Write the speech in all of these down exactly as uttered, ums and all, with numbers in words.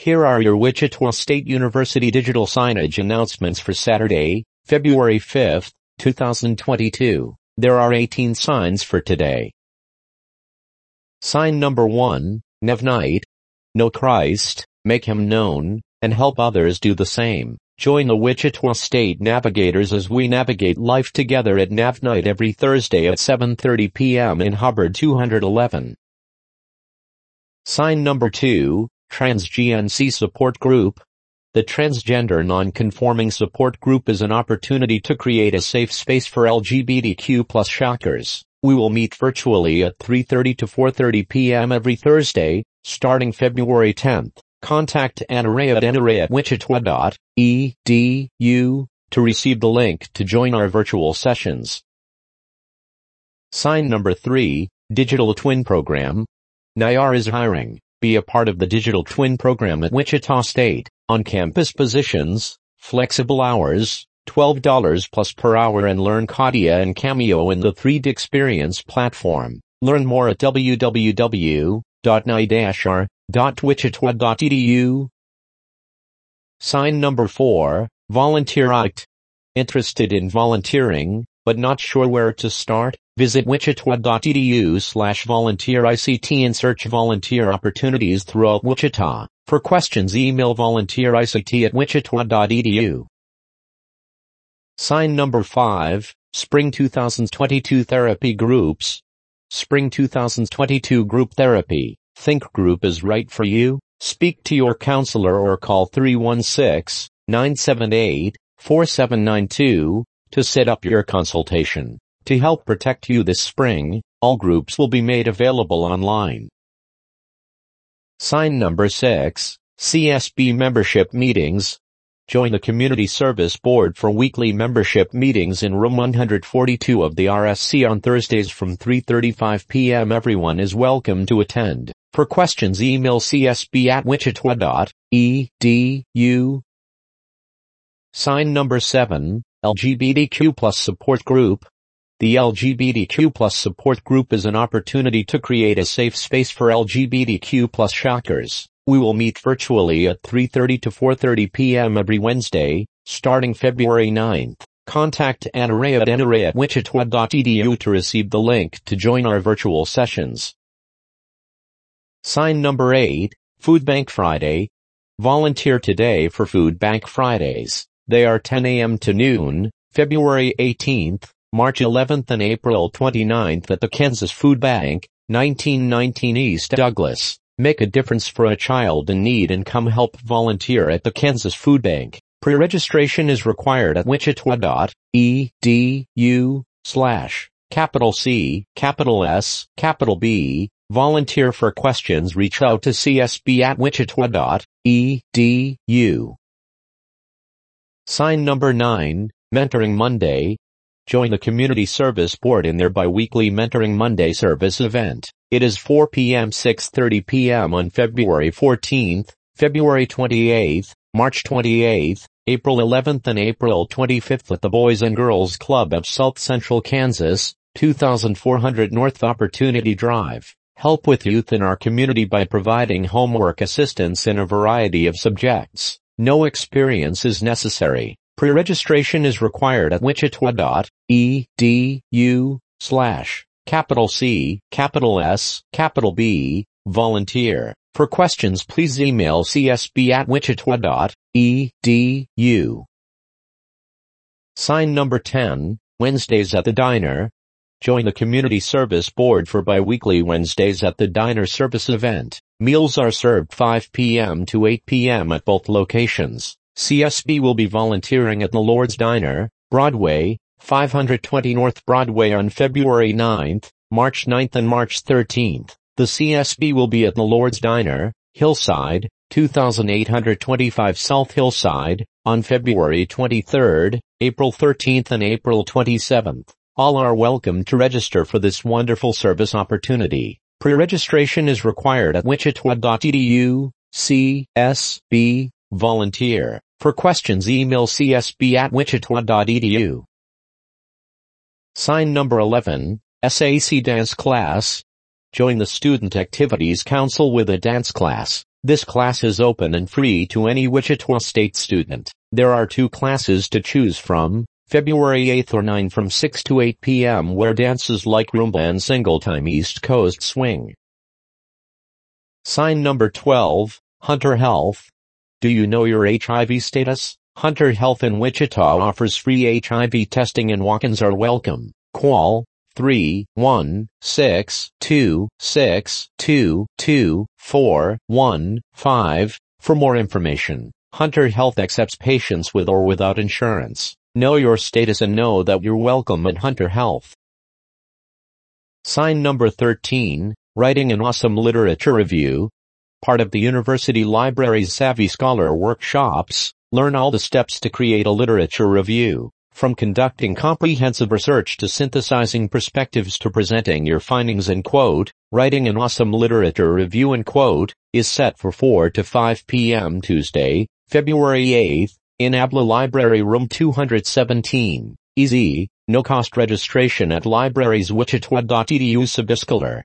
Here are your Wichita State University digital signage announcements for Saturday, February fifth, two thousand twenty-two. There are eighteen signs for today. Sign number one, Nev Night. Know Christ, make Him known, and help others do the same. Join the Wichita State Navigators as we navigate life together at Nav Night every Thursday at seven thirty p m in Hubbard two eleven. Sign number two, Trans G N C Support Group. The Transgender Non-Conforming Support Group is an opportunity to create a safe space for L G B T Q plus shockers. We will meet virtually at three thirty to four thirty p m every Thursday, starting February tenth. Contact Anaray at anaray at wichita dot e d u to receive the link to join our virtual sessions. Sign number three, Digital Twin Program. N I R is hiring. Be a part of the Digital Twin Program at Wichita State. On-campus positions, flexible hours, twelve dollars plus per hour, and learn CATIA and Cameo in the three D Experience platform. Learn more at w w w dot n i dash r dot wichita dot e d u. Sign number four, Volunteer Act. Interested in volunteering, but not sure where to start? Visit wichita dot e d u slash volunteer I C T and search volunteer opportunities throughout Wichita. For questions, email volunteer I C T at wichita dot e d u. Sign number five, Spring two thousand twenty-two Therapy Groups. Spring two thousand twenty-two Group Therapy. Think group is right for you? Speak to your counselor or call three one six, nine seven eight, four seven nine two to set up your consultation. To help protect you this spring, all groups will be made available online. Sign number six, C S B Membership Meetings. Join the Community Service Board for weekly membership meetings in room one forty-two of the R S C on Thursdays from three thirty-five p m Everyone is welcome to attend. For questions, email c s b at wichita dot e d u. Sign number seven, L G B T Q plus Support Group. The L G B T Q plus Support Group is an opportunity to create a safe space for L G B T Q plus shockers. We will meet virtually at three thirty to four thirty p m every Wednesday, starting February ninth. Contact Anaray at anaray at wichita dot e d u to receive the link to join our virtual sessions. Sign number eight, Food Bank Friday. Volunteer today for Food Bank Fridays. They are ten a m to noon, February eighteenth, March eleventh and April twenty-ninth at the Kansas Food Bank, nineteen nineteen East Douglas. Make a difference for a child in need and come help volunteer at the Kansas Food Bank. Pre-registration is required at wichita dot e d u slash capital C, capital S, capital B. Volunteer. For questions, reach out to c s b at wichita dot e d u. Sign number nine, Mentoring Monday. Join the Community Service Board in their bi-weekly Mentoring Monday service event. It is four p m six thirty p m on February fourteenth, February twenty-eighth, March twenty-eighth, April eleventh and April twenty-fifth at the Boys and Girls Club of South Central Kansas, two thousand four hundred North Opportunity Drive. Help with youth in our community by providing homework assistance in a variety of subjects. No experience is necessary. Pre-registration is required at wichita dot e d u slash capital C, capital S, capital B. Volunteer. For questions, please email c s b at wichita dot e d u. Sign number ten, Wednesdays at the Diner. Join the Community Service Board for bi-weekly Wednesdays at the Diner service event. Meals are served five p m to eight p m at both locations. C S B will be volunteering at the Lord's Diner, Broadway, five twenty North Broadway on February ninth, March ninth and March thirteenth. The C S B will be at the Lord's Diner, Hillside, two thousand eight hundred twenty-five South Hillside, on February twenty-third, April thirteenth and April twenty-seventh. All are welcome to register for this wonderful service opportunity. Pre-registration is required at wichita dot e d u, C S B, volunteer. For questions, email c s b at wichita dot e d u. Sign number eleven, S A C Dance Class. Join the Student Activities Council with a dance class. This class is open and free to any Wichita State student. There are two classes to choose from, February eighth or ninth from six to eight p m where dances like Rumba and Single-Time East Coast Swing. Sign number twelve, Hunter Health. Do you know your H I V status? Hunter Health in Wichita offers free H I V testing and walk-ins are welcome. Call three one six two six two two four one five for more information. Hunter Health accepts patients with or without insurance. Know your status and know that you're welcome at Hunter Health. Sign number thirteen, Writing an Awesome Literature Review. Part of the University Library's Savvy Scholar workshops, learn all the steps to create a literature review. From conducting comprehensive research to synthesizing perspectives to presenting your findings in quote, writing an awesome literature review in quote, is set for four to five p m Tuesday, February eighth, in Abla Library Room two seventeen. Easy, no-cost registration at libraries wichita dot e d u Subscholar.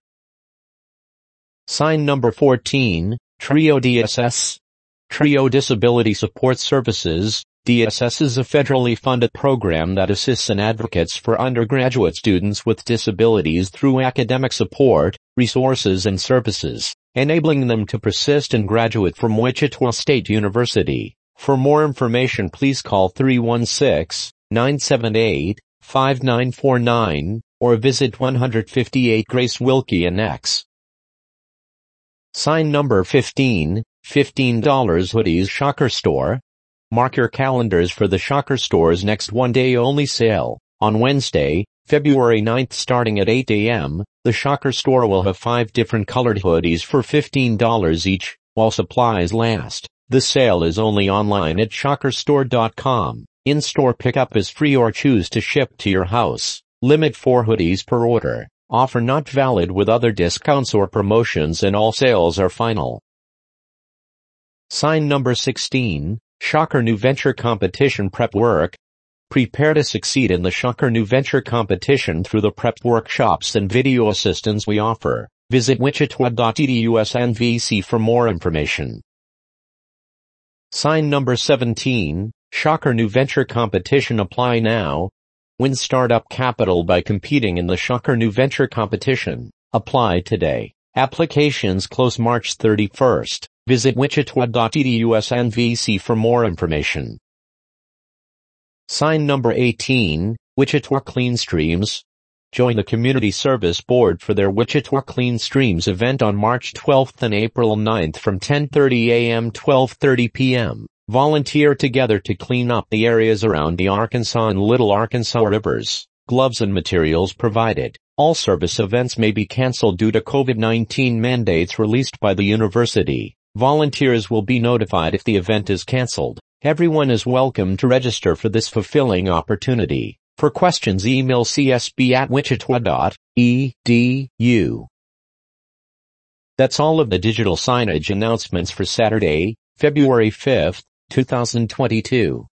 Sign number fourteen, TRIO D S S. TRIO Disability Support Services. D S S is a federally funded program that assists and advocates for undergraduate students with disabilities through academic support, resources and services, enabling them to persist and graduate from Wichita State University. For more information please call three one six, nine seven eight, five nine four nine, or visit one fifty-eight Grace Wilkie and X. Sign number fifteen, fifteen dollars Hoodies Shocker Store. Mark your calendars for the Shocker Store's next one-day-only sale. On Wednesday, February ninth starting at eight a m, the Shocker Store will have five different colored hoodies for fifteen dollars each, while supplies last. The sale is only online at shocker store dot com. In-store pickup is free or choose to ship to your house. Limit four hoodies per order. Offer not valid with other discounts or promotions and all sales are final. Sign number sixteen. Shocker New Venture Competition Prep Work. Prepare to succeed in the Shocker New Venture Competition through the prep workshops and video assistance we offer. Visit wichita dot e d u S N V C for more information. Sign number seventeen, Shocker New Venture Competition Apply now. Win startup capital by competing in the Shocker New Venture Competition. Apply today. Applications close March thirty-first. Visit wichita dot e d u S N V C for more information. Sign number eighteen, Wichita Clean Streams. Join the Community Service Board for their Wichita Clean Streams event on March twelfth and April ninth from ten thirty a m to twelve thirty p m Volunteer together to clean up the areas around the Arkansas and Little Arkansas rivers. Gloves and materials provided. All service events may be canceled due to COVID nineteen mandates released by the university. Volunteers will be notified if the event is canceled. Everyone is welcome to register for this fulfilling opportunity. For questions email c s b at wichita dot e d u. That's all of the digital signage announcements for Saturday, February fifth, two thousand twenty-two.